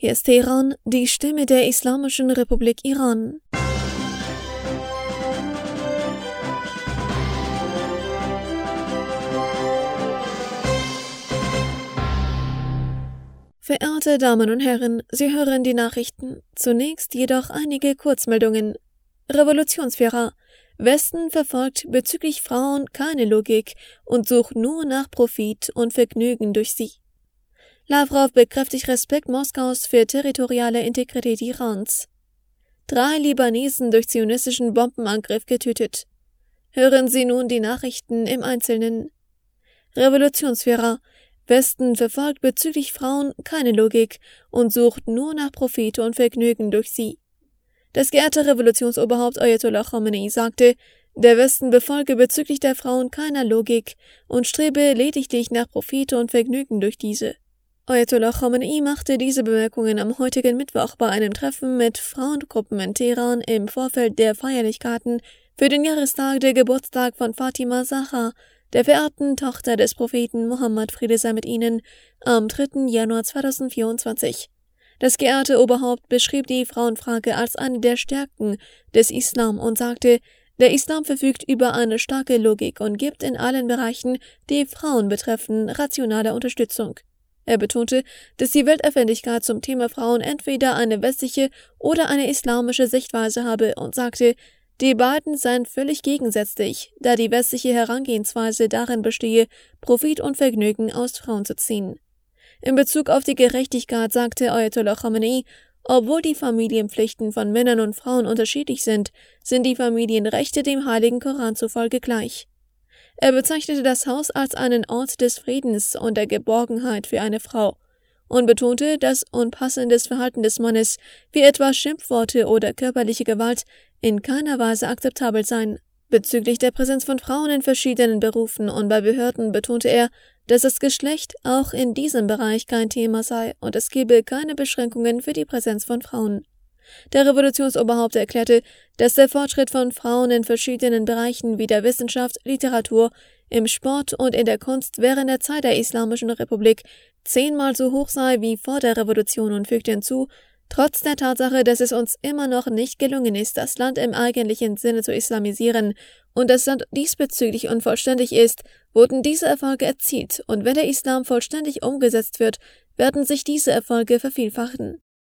Hier ist Teheran, die Stimme der Islamischen Republik Iran. Verehrte Damen und Herren, Sie hören die Nachrichten. Zunächst jedoch einige Kurzmeldungen. Revolutionsführer. Westen verfolgt bezüglich Frauen keine Logik und sucht nur nach Profit und Vergnügen durch sie. Lavrov bekräftigt Respekt Moskaus für territoriale Integrität Irans. 3 Libanesen durch zionistischen Bombenangriff getötet. Hören Sie nun die Nachrichten im Einzelnen. Revolutionsführer. Westen verfolgt bezüglich Frauen keine Logik und sucht nur nach Profit und Vergnügen durch sie. Das geehrte Revolutionsoberhaupt Ayatollah Khamenei sagte, der Westen befolge bezüglich der Frauen keiner Logik und strebe lediglich nach Profit und Vergnügen durch diese. Ayatollah Khamenei machte diese Bemerkungen am heutigen Mittwoch bei einem Treffen mit Frauengruppen in Teheran im Vorfeld der Feierlichkeiten für den Jahrestag der Geburtstag von Fatima Zahra, der verehrten Tochter des Propheten Mohammed, Friede sei mit ihnen, am 3. Januar 2024. Das geehrte Oberhaupt beschrieb die Frauenfrage als eine der Stärken des Islam und sagte, der Islam verfügt über eine starke Logik und gibt in allen Bereichen, die Frauen betreffen, rationale Unterstützung. Er betonte, dass die Weltöffentlichkeit zum Thema Frauen entweder eine westliche oder eine islamische Sichtweise habe und sagte, die beiden seien völlig gegensätzlich, da die westliche Herangehensweise darin bestehe, Profit und Vergnügen aus Frauen zu ziehen. In Bezug auf die Gerechtigkeit sagte Ayatollah Khamenei, obwohl die Familienpflichten von Männern und Frauen unterschiedlich sind die Familienrechte dem Heiligen Koran zufolge gleich. Er bezeichnete das Haus als einen Ort des Friedens und der Geborgenheit für eine Frau und betonte, dass unpassendes Verhalten des Mannes, wie etwa Schimpfworte oder körperliche Gewalt, in keiner Weise akzeptabel seien. Bezüglich der Präsenz von Frauen in verschiedenen Berufen und bei Behörden betonte er, dass das Geschlecht auch in diesem Bereich kein Thema sei und es gebe keine Beschränkungen für die Präsenz von Frauen. Der Revolutionsoberhaupt erklärte, dass der Fortschritt von Frauen in verschiedenen Bereichen wie der Wissenschaft, Literatur, im Sport und in der Kunst während der Zeit der Islamischen Republik 10-mal so hoch sei wie vor der Revolution und fügte hinzu, trotz der Tatsache, dass es uns immer noch nicht gelungen ist, das Land im eigentlichen Sinne zu islamisieren und das Land diesbezüglich unvollständig ist, wurden diese Erfolge erzielt und wenn der Islam vollständig umgesetzt wird, werden sich diese Erfolge vervielfachen.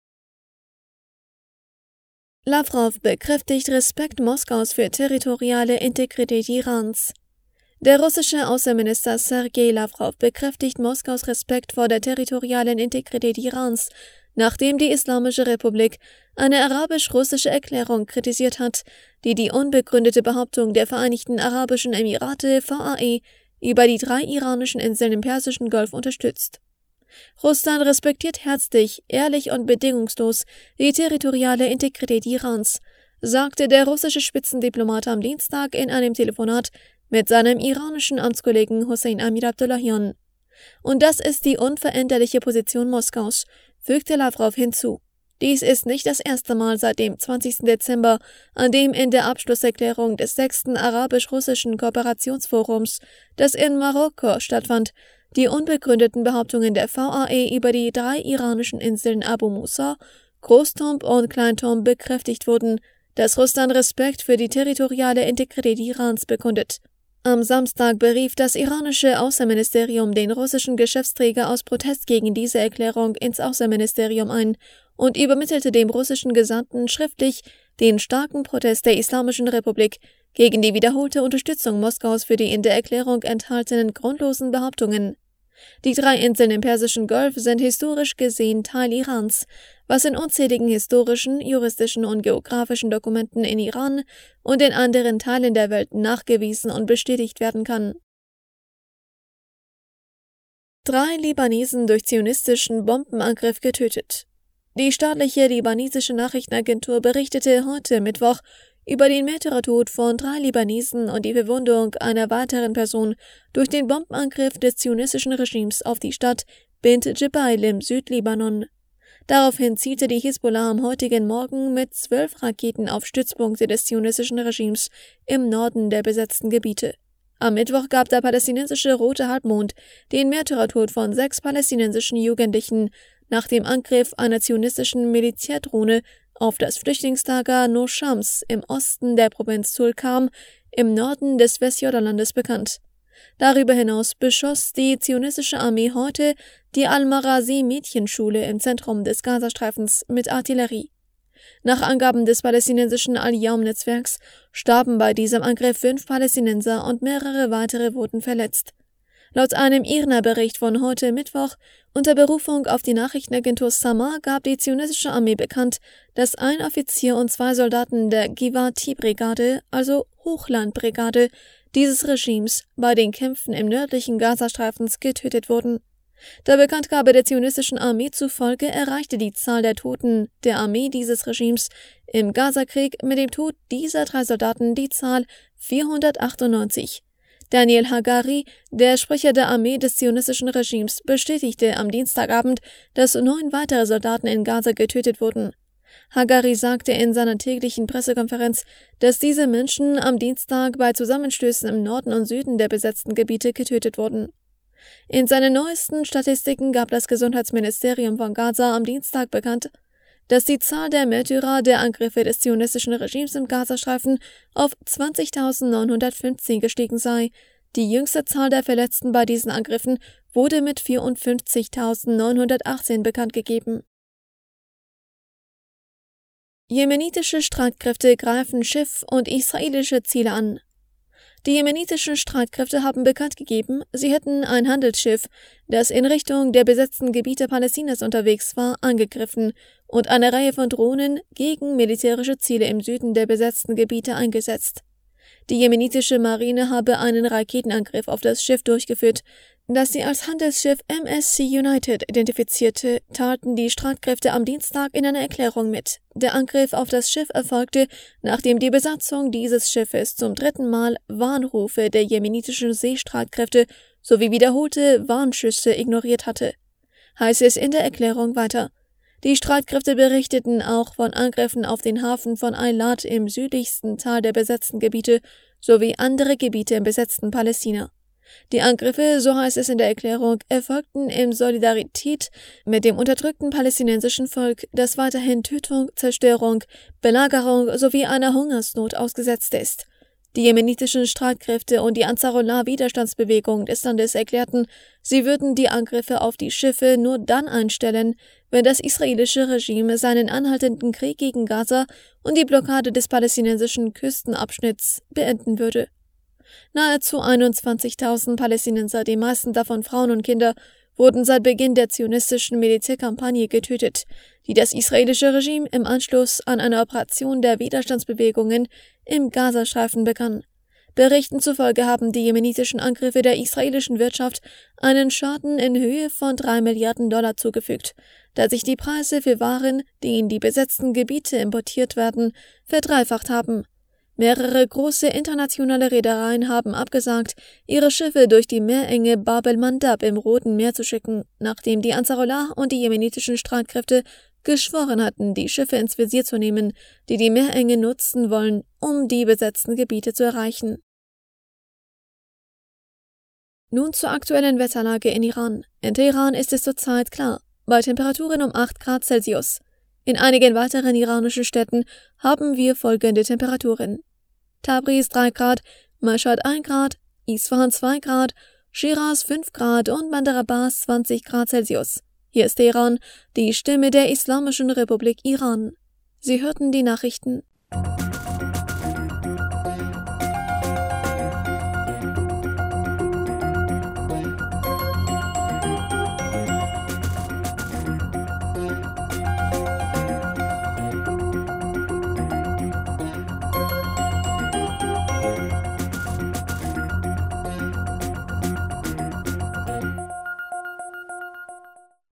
Lavrov bekräftigt Respekt Moskaus für territoriale Integrität Irans. Der russische Außenminister Sergei Lavrov bekräftigt Moskaus Respekt vor der territorialen Integrität Irans, nachdem die Islamische Republik eine arabisch-russische Erklärung kritisiert hat, die die unbegründete Behauptung der Vereinigten Arabischen Emirate (VAE) über die 3 iranischen Inseln im Persischen Golf unterstützt. Russland respektiert herzlich, ehrlich und bedingungslos die territoriale Integrität Irans, sagte der russische Spitzendiplomat am Dienstag in einem Telefonat mit seinem iranischen Amtskollegen Hossein Amir Abdullahian. Und das ist die unveränderliche Position Moskaus, fügte Lavrov hinzu. Dies ist nicht das erste Mal seit dem 20. Dezember, an dem in der Abschlusserklärung des 6. arabisch-russischen Kooperationsforums, das in Marokko stattfand, die unbegründeten Behauptungen der VAE über die 3 iranischen Inseln Abu Musa, Großtomb und Kleintomb bekräftigt wurden, dass Russland Respekt für die territoriale Integrität Irans bekundet. Am Samstag berief das iranische Außenministerium den russischen Geschäftsträger aus Protest gegen diese Erklärung ins Außenministerium ein und übermittelte dem russischen Gesandten schriftlich den starken Protest der Islamischen Republik gegen die wiederholte Unterstützung Moskaus für die in der Erklärung enthaltenen grundlosen Behauptungen. Die 3 Inseln im Persischen Golf sind historisch gesehen Teil Irans, was in unzähligen historischen, juristischen und geografischen Dokumenten in Iran und in anderen Teilen der Welt nachgewiesen und bestätigt werden kann. 3 Libanesen durch zionistischen Bombenangriff getötet. Die staatliche libanesische Nachrichtenagentur berichtete heute Mittwoch über den Märtyrertod von 3 Libanesen und die Verwundung einer weiteren Person durch den Bombenangriff des zionistischen Regimes auf die Stadt Bint Jebail im Südlibanon. Daraufhin zielte die Hisbollah am heutigen Morgen mit 12 Raketen auf Stützpunkte des zionistischen Regimes im Norden der besetzten Gebiete. Am Mittwoch gab der palästinensische Rote Halbmond den Märtyrertod von 6 palästinensischen Jugendlichen nach dem Angriff einer zionistischen Militärdrohne auf das Flüchtlingslager Nur Shams im Osten der Provinz Tulkarm im Norden des Westjordanlandes bekannt. Darüber hinaus beschoss die zionistische Armee heute die Al-Marazi-Mädchenschule im Zentrum des Gazastreifens mit Artillerie. Nach Angaben des palästinensischen Al-Yawm-Netzwerks starben bei diesem Angriff 5 Palästinenser und mehrere weitere wurden verletzt. Laut einem IRNA-Bericht von heute Mittwoch unter Berufung auf die Nachrichtenagentur Sama gab die zionistische Armee bekannt, dass ein Offizier und 2 Soldaten der Givati-Brigade, also Hochlandbrigade, dieses Regimes bei den Kämpfen im nördlichen Gazastreifens getötet wurden. Der Bekanntgabe der zionistischen Armee zufolge erreichte die Zahl der Toten der Armee dieses Regimes im Gazakrieg mit dem Tod dieser 3 Soldaten die Zahl 498. Daniel Hagari, der Sprecher der Armee des zionistischen Regimes, bestätigte am Dienstagabend, dass 9 weitere Soldaten in Gaza getötet wurden. Hagari sagte in seiner täglichen Pressekonferenz, dass diese Menschen am Dienstag bei Zusammenstößen im Norden und Süden der besetzten Gebiete getötet wurden. In seinen neuesten Statistiken gab das Gesundheitsministerium von Gaza am Dienstag bekannt, dass die Zahl der Märtyrer der Angriffe des zionistischen Regimes im Gazastreifen auf 20.915 gestiegen sei. Die jüngste Zahl der Verletzten bei diesen Angriffen wurde mit 54.918 bekannt gegeben. Jemenitische Streitkräfte greifen Schiff und israelische Ziele an. Die jemenitischen Streitkräfte haben bekannt gegeben, sie hätten ein Handelsschiff, das in Richtung der besetzten Gebiete Palästinas unterwegs war, angegriffen und eine Reihe von Drohnen gegen militärische Ziele im Süden der besetzten Gebiete eingesetzt. Die jemenitische Marine habe einen Raketenangriff auf das Schiff durchgeführt, das sie als Handelsschiff MSC United identifizierte, teilten die Streitkräfte am Dienstag in einer Erklärung mit. Der Angriff auf das Schiff erfolgte, nachdem die Besatzung dieses Schiffes zum 3. Mal Warnrufe der jemenitischen Seestreitkräfte sowie wiederholte Warnschüsse ignoriert hatte. Heißt es in der Erklärung weiter. Die Streitkräfte berichteten auch von Angriffen auf den Hafen von Eilat im südlichsten Teil der besetzten Gebiete sowie andere Gebiete im besetzten Palästina. Die Angriffe, so heißt es in der Erklärung, erfolgten in Solidarität mit dem unterdrückten palästinensischen Volk, das weiterhin Tötung, Zerstörung, Belagerung sowie einer Hungersnot ausgesetzt ist. Die jemenitischen Streitkräfte und die Ansarullah-Widerstandsbewegung des Landes erklärten, sie würden die Angriffe auf die Schiffe nur dann einstellen, wenn das israelische Regime seinen anhaltenden Krieg gegen Gaza und die Blockade des palästinensischen Küstenabschnitts beenden würde. Nahezu 21.000 Palästinenser, die meisten davon Frauen und Kinder, wurden seit Beginn der zionistischen Militärkampagne getötet, die das israelische Regime im Anschluss an eine Operation der Widerstandsbewegungen im Gazastreifen begann. Berichten zufolge haben die jemenitischen Angriffe der israelischen Wirtschaft einen Schaden in Höhe von $3 Milliarden zugefügt, da sich die Preise für Waren, die in die besetzten Gebiete importiert werden, verdreifacht haben. Mehrere große internationale Reedereien haben abgesagt, ihre Schiffe durch die Meerenge Bab el-Mandab im Roten Meer zu schicken, nachdem die Ansarullah und die jemenitischen Streitkräfte geschworen hatten, die Schiffe ins Visier zu nehmen, die die Meerenge nutzen wollen, um die besetzten Gebiete zu erreichen. Nun zur aktuellen Wetterlage in Iran. In Teheran ist es zurzeit klar, bei Temperaturen um 8 Grad Celsius. In einigen weiteren iranischen Städten haben wir folgende Temperaturen: Tabriz 3 Grad, Mashhad 1 Grad, Isfahan 2 Grad, Shiraz 5 Grad und Bandar Abbas 20 Grad Celsius. Hier ist Teheran, die Stimme der Islamischen Republik Iran. Sie hörten die Nachrichten.